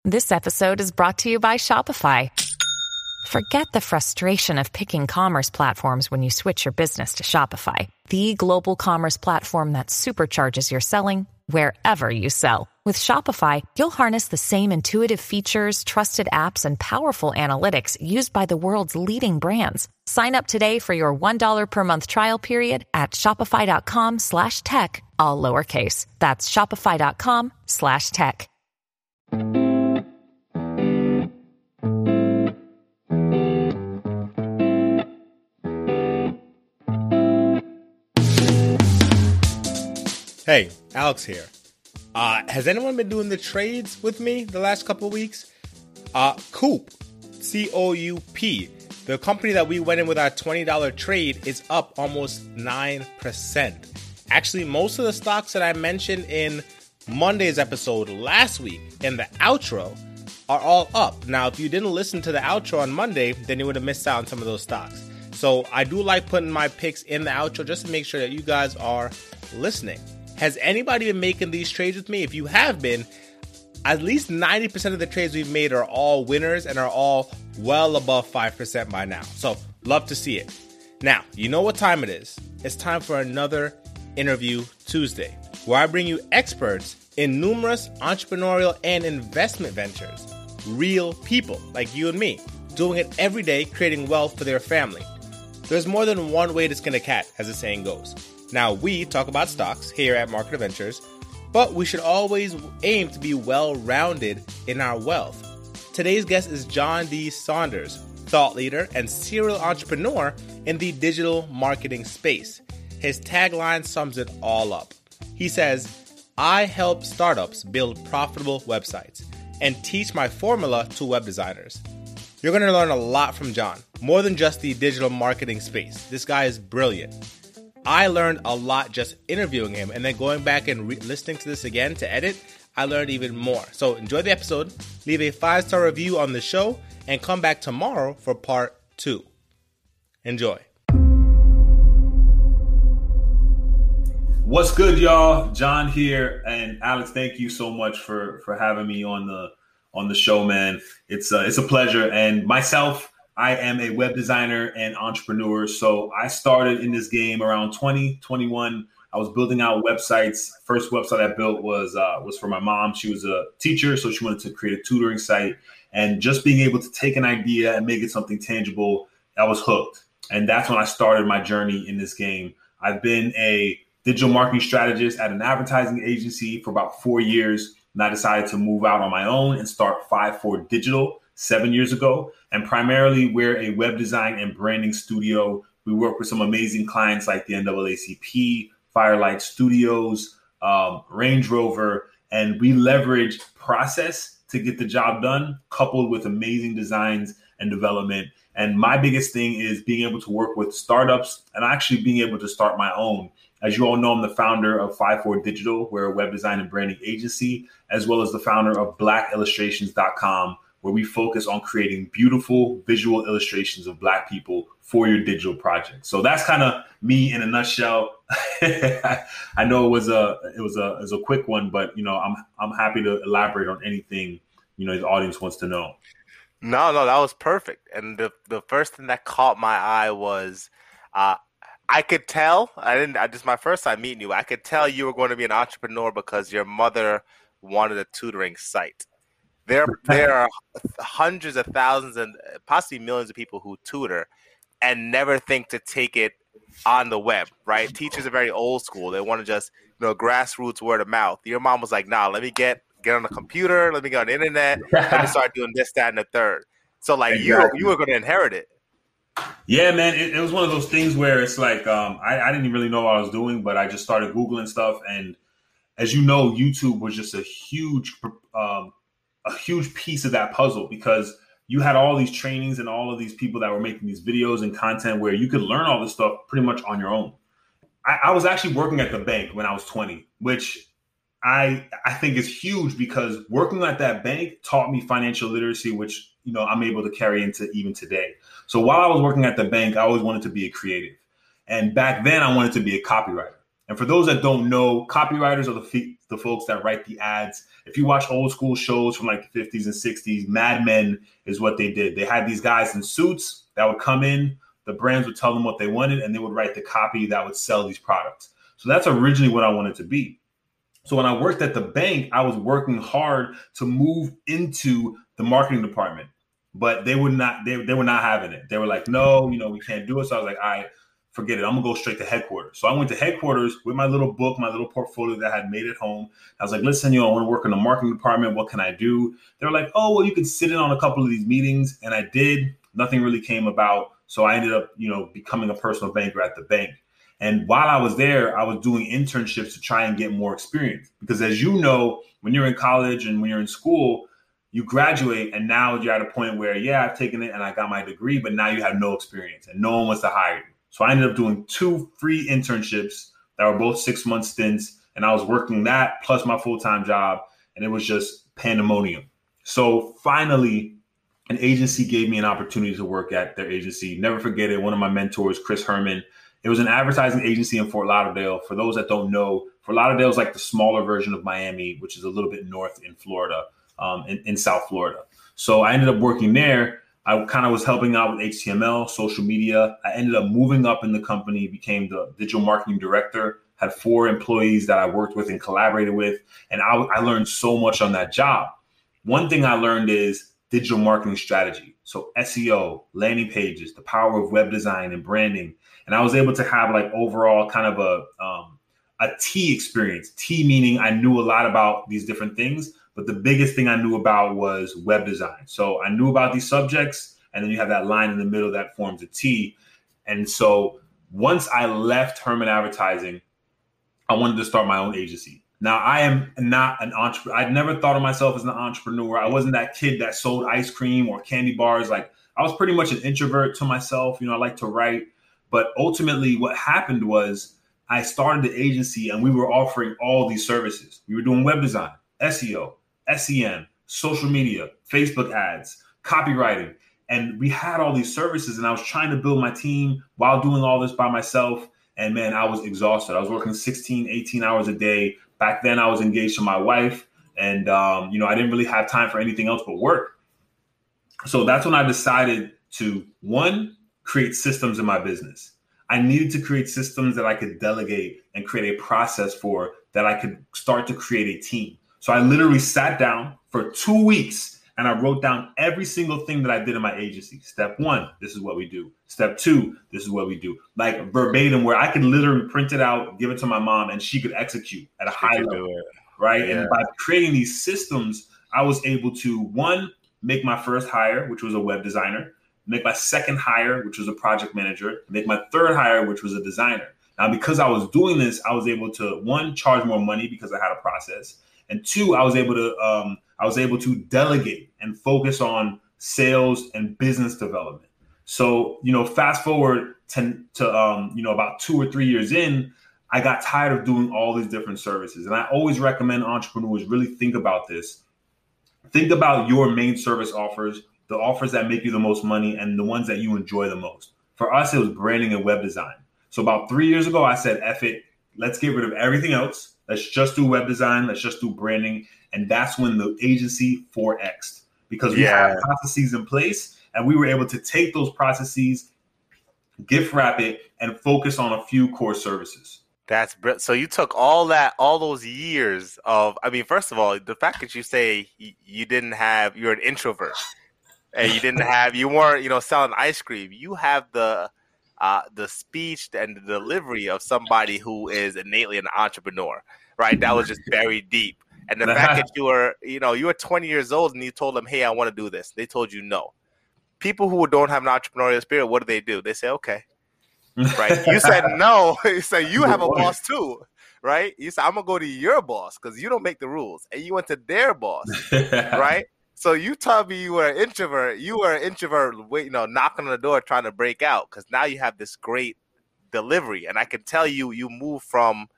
This episode is brought to you by Shopify. Forget the frustration of picking commerce platforms when you switch your business to Shopify, the global commerce platform that supercharges your selling wherever you sell. With Shopify, you'll harness the same intuitive features, trusted apps, and powerful analytics used by the world's leading brands. Sign up today for your $1 per month trial period at shopify.com/tech, all lowercase. That's shopify.com/tech. Hey, Alex here. Has anyone been doing the trades with me the last couple of weeks? Coop, C-O-U-P, the company that we went in with our $20 trade is up almost 9%. Actually, most of the stocks that I mentioned in Monday's episode last week in the outro are all up. Now, if you didn't listen to the outro on Monday, then you would have missed out on some of those stocks. So I do like putting my picks in the outro just to make sure that you guys are listening. Has anybody been making these trades with me? If you have been, at least 90% of the trades we've made are all winners and are all well above 5% by now. So, love to see it. Now, you know what time it is. It's time for another Interview Tuesday, where I bring you experts in numerous entrepreneurial and investment ventures. Real people like you and me, doing it every day, creating wealth for their family. There's more than one way to skin a cat, as the saying goes. Now, we talk about stocks here at Market Adventures, but we should always aim to be well-rounded in our wealth. Today's guest is John D. Saunders, thought leader and serial entrepreneur in the digital marketing space. His tagline sums it all up. He says, "I help startups build profitable websites and teach my formula to web designers." You're going to learn a lot from John, more than just the digital marketing space. This guy is brilliant. I learned a lot just interviewing him, and then going back and listening to this again to edit, I learned even more. So enjoy the episode, leave a 5-star review on the show, and come back tomorrow for part 2. Enjoy. What's good, y'all? John here, and Alex, thank you so much for having me on the show, man. It's a pleasure. And myself, I am a web designer and entrepreneur. So I started in this game around 2021. I was building out websites. First website I built was for my mom. She was a teacher, so she wanted to create a tutoring site. And just being able to take an idea and make it something tangible, I was hooked. And that's when I started my journey in this game. I've been a digital marketing strategist at an advertising agency for about 4 years. And I decided to move out on my own and start 5-4 Digital 7 years ago. And primarily, we're a web design and branding studio. We work with some amazing clients like the NAACP, Firelight Studios, Range Rover, and we leverage process to get the job done, coupled with amazing designs and development. And my biggest thing is being able to work with startups and actually being able to start my own. As you all know, I'm the founder of 5-4 Digital. We're a web design and branding agency, as well as the founder of BlackIllustrations.com, where we focus on creating beautiful visual illustrations of Black people for your digital project. So that's kind of me in a nutshell. I know it was a quick one, but I'm happy to elaborate on anything the audience wants to know. No, that was perfect. And the first thing that caught my eye was I could tell. This is my first time meeting you. I could tell you were going to be an entrepreneur because your mother wanted a tutoring site. There are hundreds of thousands and possibly millions of people who tutor and never think to take it on the web, right? Teachers are very old school. They want to just, grassroots word of mouth. Your mom was like, nah, let me get on the computer. Let me get on the internet. Let me start doing this, that, and the third. So exactly. you were going to inherit it. Yeah, man, it was one of those things where it's like I didn't really know what I was doing, but I just started Googling stuff. And as you know, YouTube was just a huge piece of that puzzle because you had all these trainings and all of these people that were making these videos and content where you could learn all this stuff pretty much on your own. I was actually working at the bank when I was 20, which I think is huge because working at that bank taught me financial literacy, which, I'm able to carry into even today. So while I was working at the bank, I always wanted to be a creative. And back then I wanted to be a copywriter. And for those that don't know, copywriters are the folks that write the ads. If you watch old school shows from like the 50s and 60s, Mad Men is what they did. They had these guys in suits that would come in, the brands would tell them what they wanted, and they would write the copy that would sell these products. So that's originally what I wanted to be. So when I worked at the bank, I was working hard to move into the marketing department, but they were not having it. They were like, no, we can't do it. So I was like, all right, forget it. I'm gonna go straight to headquarters. So I went to headquarters with my little book, my little portfolio that I had made at home. I was like, listen, I want to work in the marketing department. What can I do? They were like, oh, well, you can sit in on a couple of these meetings. And I did. Nothing really came about. So I ended up, becoming a personal banker at the bank. And while I was there, I was doing internships to try and get more experience. Because as you know, when you're in college and when you're in school, you graduate and now you're at a point where, yeah, I've taken it and I got my degree, but now you have no experience and no one wants to hire you. So I ended up doing 2 free internships that were both 6-month stints. And I was working that plus my full-time job. And it was just pandemonium. So finally, an agency gave me an opportunity to work at their agency. Never forget it. One of my mentors, Chris Herman. It was an advertising agency in Fort Lauderdale. For those that don't know, Fort Lauderdale is like the smaller version of Miami, which is a little bit north in Florida, in South Florida. So I ended up working there. I kind of was helping out with HTML, social media. I ended up moving up in the company, became the digital marketing director, had 4 employees that I worked with and collaborated with. And I learned so much on that job. One thing I learned is digital marketing strategy. So SEO, landing pages, the power of web design and branding. And I was able to have like overall kind of a T experience. T meaning I knew a lot about these different things, but the biggest thing I knew about was web design. So I knew about these subjects, and then you have that line in the middle that forms a T. And so once I left Herman Advertising, I wanted to start my own agency. Now, I am not an entrepreneur. I'd never thought of myself as an entrepreneur. I wasn't that kid that sold ice cream or candy bars. Like, I was pretty much an introvert to myself. I like to write. But ultimately, what happened was I started the agency and we were offering all these services. We were doing web design, SEO, SEM, social media, Facebook ads, copywriting. And we had all these services and I was trying to build my team while doing all this by myself. And man, I was exhausted. I was working 16, 18 hours a day. Back then I was engaged to my wife and, I didn't really have time for anything else but work. So that's when I decided to, one, create systems in my business. I needed to create systems that I could delegate and create a process for that I could start to create a team. So I literally sat down for 2 weeks and I wrote down every single thing that I did in my agency. Step 1, this is what we do. Step 2, this is what we do. Like verbatim, where I could literally print it out, give it to my mom, and she could execute at a high level, right? Yeah. And by creating these systems, I was able to, one, make my first hire, which was a web designer, make my second hire, which was a project manager, make my third hire, which was a designer. Now, because I was doing this, I was able to, one, charge more money because I had a process. And 2, I was able to delegate and focus on sales and business development. So, fast forward to about 2 or 3 years in, I got tired of doing all these different services. And I always recommend entrepreneurs really think about this. Think about your main service offers, the offers that make you the most money and the ones that you enjoy the most. For us, it was branding and web design. So about 3 years ago, I said, F it, let's get rid of everything else. Let's just do web design. Let's just do branding. And that's when the agency 4X'd because we had processes in place and we were able to take those processes, gift wrap it, and focus on a few core services. So you took all those years of, first of all, the fact that you say you're an introvert and you weren't, selling ice cream. You have the speech and the delivery of somebody who is innately an entrepreneur, right? That was just very deep. And the fact that you were 20 years old and you told them, hey, I want to do this. They told you no. People who don't have an entrepreneurial spirit, what do? They say, okay, right? You said no. You said you have a boss too, right? You said, I'm going to go to your boss because you don't make the rules. And you went to their boss, right? So you told me you were an introvert. You were an introvert, knocking on the door, trying to break out. Because now you have this great delivery, and I can tell you move from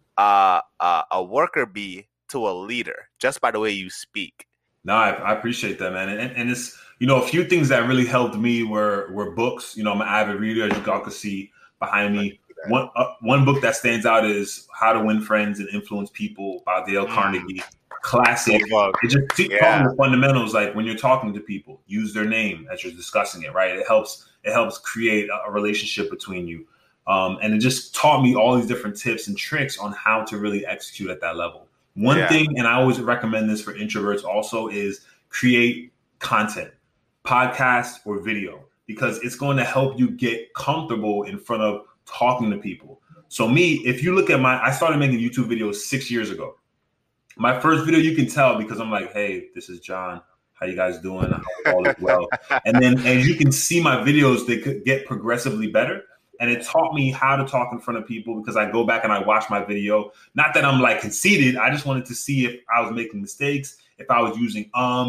a worker bee to a leader just by the way you speak. No, I appreciate that, man. And it's a few things that really helped me were books. I'm an avid reader, as you all can see behind me. One book that stands out is How to Win Friends and Influence People by Dale Carnegie. Classic. It just talking the fundamentals, like when you're talking to people, use their name as you're discussing it, right? It helps create a relationship between you. And it just taught me all these different tips and tricks on how to really execute at that level. One thing, and I always recommend this for introverts also, is create content, podcast or video, because it's going to help you get comfortable in front of talking to people. So me, if you look at I started making YouTube videos 6 years ago. My first video, you can tell because I'm like, hey, this is John. How you guys doing? I hope all is well. And then as you can see my videos, they could get progressively better. And it taught me how to talk in front of people because I go back and I watch my video. Not that I'm like conceited. I just wanted to see if I was making mistakes, if I was using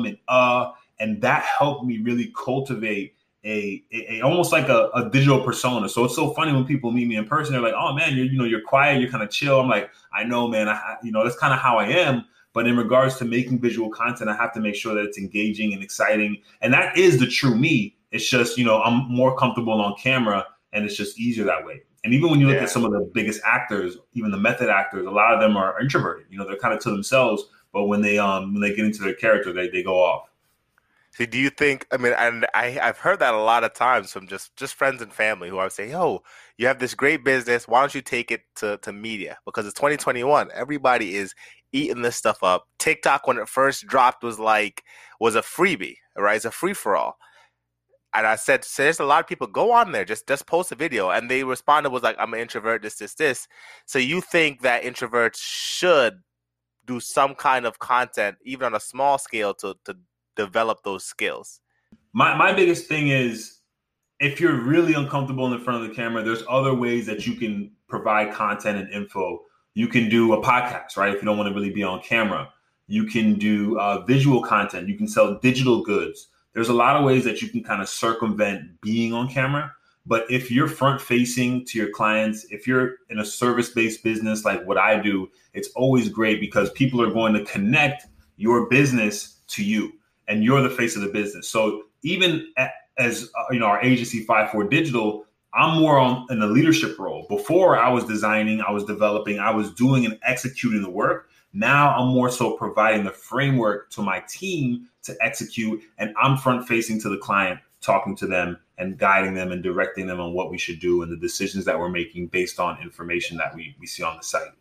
and that helped me really cultivate a almost like a digital persona. So it's so funny when people meet me in person. They're like, "Oh man, you're quiet, you're kind of chill." I'm like, "I know, man. That's kind of how I am." But in regards to making visual content, I have to make sure that it's engaging and exciting, and that is the true me. It's just I'm more comfortable on camera, and it's just easier that way. And even when you look at some of the biggest actors, even the method actors, a lot of them are introverted. They're kind of to themselves, but when they get into their character, they go off. See, do you think, and I've heard that a lot of times from just friends and family who I would say, yo, you have this great business. Why don't you take it to media? Because it's 2021. Everybody is eating this stuff up. TikTok, when it first dropped, was a freebie, right? It's a free for all. And I said, so there's a lot of people, go on there, just post a video. And they responded was like, I'm an introvert, this. So you think that introverts should do some kind of content, even on a small scale, to develop those skills? My biggest thing is, if you're really uncomfortable in front of the camera, there's other ways that you can provide content and info. You can do a podcast, right? If you don't want to really be on camera, you can do visual content. You can sell digital goods. There's a lot of ways that you can kind of circumvent being on camera. But if you're front facing to your clients, if you're in a service-based business like what I do, it's always great because people are going to connect your business to you. And you're the face of the business. So even as our agency 5-4 Digital, I'm more in the leadership role. Before I was designing, I was developing, I was doing and executing the work. Now I'm more so providing the framework to my team to execute. And I'm front facing to the client, talking to them and guiding them and directing them on what we should do and the decisions that we're making based on information that we see on the site.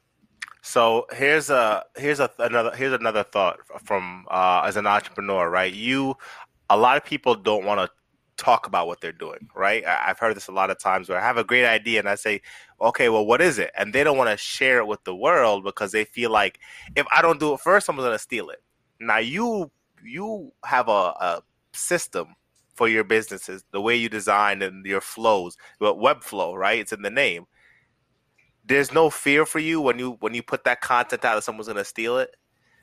So here's another thought from as an entrepreneur, right? A lot of people don't want to talk about what they're doing, right? I've heard this a lot of times where I have a great idea and I say, okay, well, what is it? And they don't want to share it with the world because they feel like if I don't do it first, someone's going to steal it. Now you have a system for your businesses, the way you design and your flows, but Webflow, right? It's in the name. There's no fear for you when you put that content out that someone's going to steal it?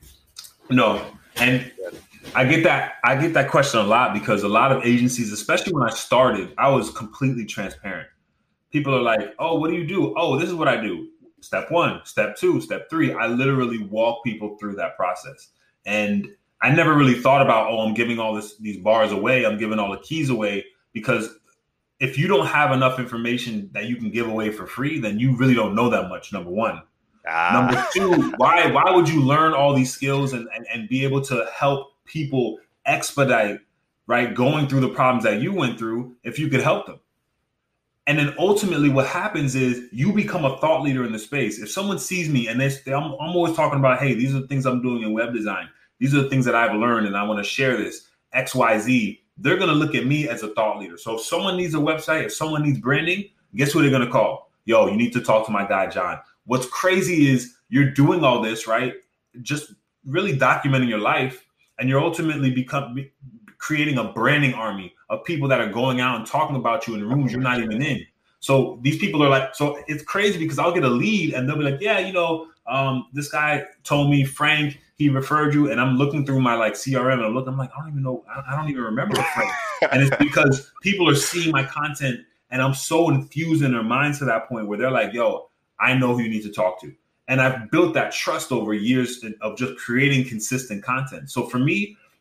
No. And I get that question a lot because a lot of agencies, especially when I started, I was completely transparent. People are like, oh, what do you do? Oh, this is what I do. Step 1, step 2, step 3. I literally walk people through that process. And I never really thought about, I'm giving all these bars away. I'm giving all the keys away, because if you don't have enough information that you can give away for free, then you really don't know that much, number one. Number two, why would you learn all these skills and be able to help people expedite, right, going through the problems that you went through if you could help them? And then ultimately what happens is you become a thought leader in the space. If someone sees me and I'm always talking about, hey, these are the things I'm doing in web design. These are the things that I've learned and I want to share this, X, Y, Z. They're going to look at me as a thought leader. So if someone needs a website, if someone needs branding, guess who they're going to call? Yo, you need to talk to my guy, John. What's crazy is you're doing all this, right? Just really documenting your life, and you're ultimately creating a branding army of people that are going out and talking about you in rooms you're not even in. So these people are like, so it's crazy because I'll get a lead and they'll be like, yeah, this guy told me, Frank, he referred you. And I'm looking through my CRM and I'm like, I don't even know. I don't even remember Frank. And it's because people are seeing my content and I'm so infused in their minds to that point where they're like, yo, I know who you need to talk to. And I've built that trust over years of just creating consistent content. So for me,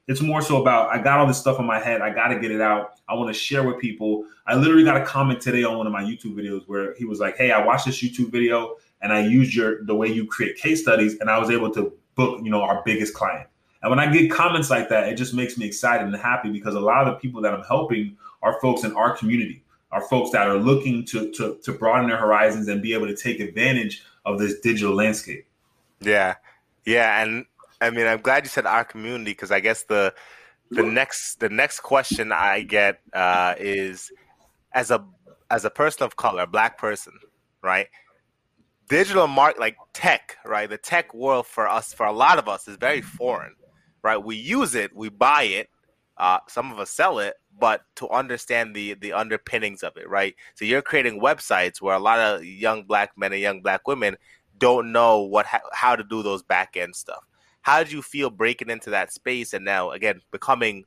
It's more so about, I got all this stuff in my head. I got to get it out. I want to share with people. I literally got a comment today on one of my YouTube videos where he was like, hey, I watched this YouTube video and I used the way you create case studies, and I was able to book, our biggest client. And when I get comments like that, it just makes me excited and happy, because a lot of the people that I'm helping are folks in our community, are folks that are looking to broaden their horizons and be able to take advantage of this digital landscape. Yeah. And I mean, I'm glad you said our community, because I guess the next question I get is, as a person of color, a Black person, right? Digital like tech, right? The tech world for a lot of us, is very foreign, right? We use it, we buy it, some of us sell it, but to understand the underpinnings of it, right? So you're creating websites where a lot of young Black men and young Black women don't know how to do those back end stuff. How did you feel breaking into that space and now, again, becoming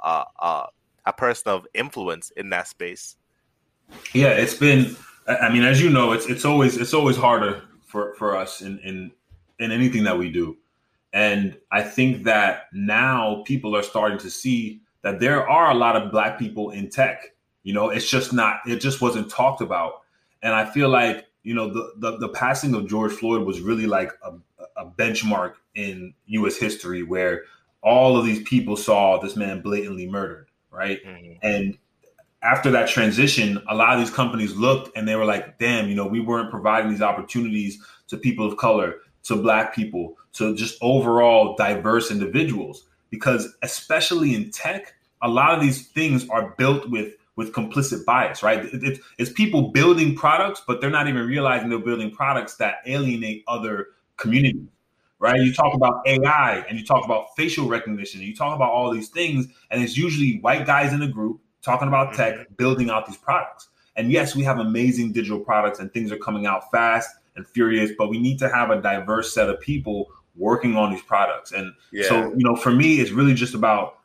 a person of influence in that space? Yeah, it's been, I mean, as you know, it's always harder for us in anything that we do. And I think that now people are starting to see that there are a lot of Black people in tech. It just wasn't talked about. And I feel like, the passing of George Floyd was really like a benchmark in U.S. history, where all of these people saw this man blatantly murdered, right? Mm-hmm. And after that transition, a lot of these companies looked and they were like, damn, we weren't providing these opportunities to people of color, to Black people, to just overall diverse individuals. Because especially in tech, a lot of these things are built with complicit bias, right? It's people building products, but they're not even realizing they're building products that alienate other communities, right? You talk about AI and you talk about facial recognition, and you talk about all these things, and it's usually white guys in a group talking about tech, building out these products. And yes, we have amazing digital products and things are coming out fast and furious, but we need to have a diverse set of people working on these products. And so, for me, it's really just about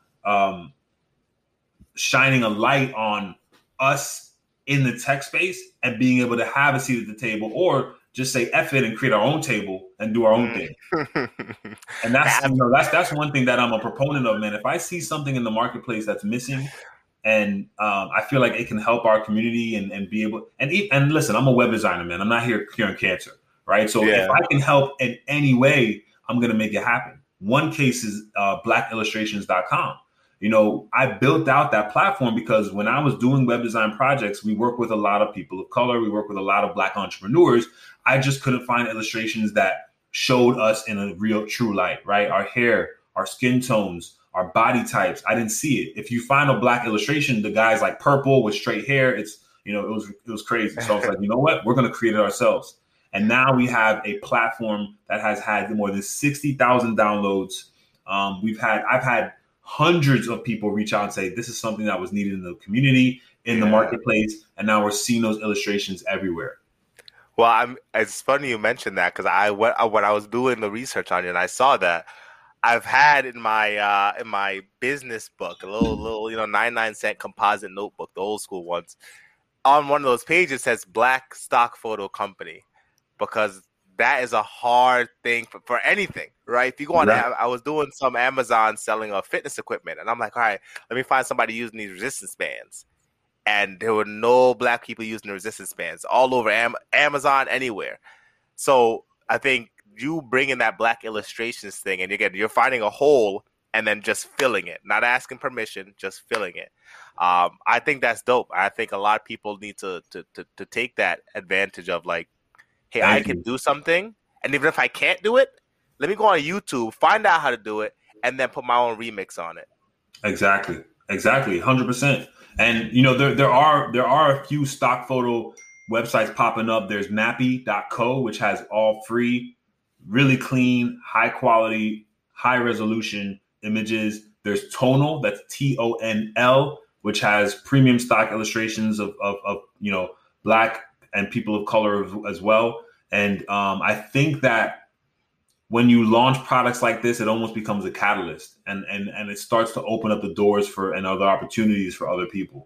shining a light on us in the tech space and being able to have a seat at the table, or just say F it and create our own table and do our own thing. And that's one thing that I'm a proponent of, man. If I see something in the marketplace that's missing, and I feel like it can help our community and be able, and listen, I'm a web designer, man. I'm not here curing cancer, right? So if I can help in any way, I'm going to make it happen. One case is blackillustrations.com. I built out that platform because when I was doing web design projects, we work with a lot of people of color. We work with a lot of Black entrepreneurs. I just couldn't find illustrations that showed us in a real true light, right? Our hair, our skin tones, our body types. I didn't see it. If you find a Black illustration, the guy's like purple with straight hair. It's, it was crazy. So I was like, you know what? We're going to create it ourselves. And now we have a platform that has had more than 60,000 downloads. I've had hundreds of people reach out and say, this is something that was needed in the community, in the marketplace. And now we're seeing those illustrations everywhere. Well, it's funny you mentioned that, because when I was doing the research on it, and I saw that, I've had in my business book, a little 99-cent composite notebook, the old school ones. On one of those pages says Black Stock Photo Company, because that is a hard thing for anything, right? If you go on, I was doing some Amazon selling fitness equipment, and I'm like, all right, let me find somebody using these resistance bands. And there were no Black people using the resistance bands all over Amazon, anywhere. So I think you bring in that Black illustrations thing, and again, you're finding a hole and then just filling it, not asking permission, just filling it. I think that's dope. I think a lot of people need to take that advantage of, like, hey, I can do something, and even if I can't do it, let me go on YouTube, find out how to do it, and then put my own remix on it. Exactly, 100%. And there are a few stock photo websites popping up. There's nappy.co, which has all free, really clean, high quality, high resolution images. There's Tonal, that's TONL, which has premium stock illustrations of Black and people of color as well. And I think that when you launch products like this, it almost becomes a catalyst, and it starts to open up the doors for and other opportunities for other people.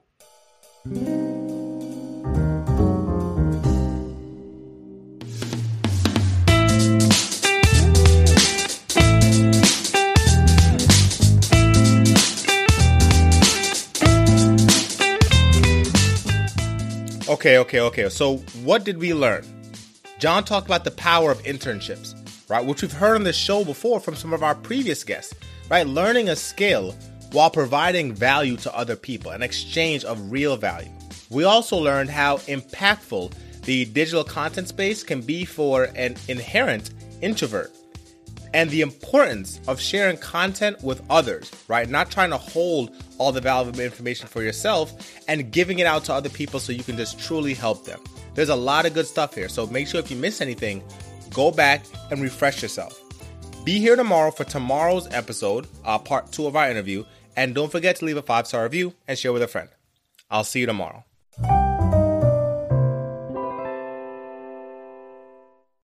Okay. So what did we learn? John talked about the power of internships, right? Which we've heard on the show before from some of our previous guests, right? Learning a skill while providing value to other people, an exchange of real value. We also learned how impactful the digital content space can be for an inherent introvert, and the importance of sharing content with others, right? Not trying to hold all the valuable information for yourself and giving it out to other people so you can just truly help them. There's a lot of good stuff here, so make sure if you miss anything, go back and refresh yourself. Be here tomorrow for tomorrow's episode, part 2 of our interview, and don't forget to leave a 5-star review and share with a friend. I'll see you tomorrow.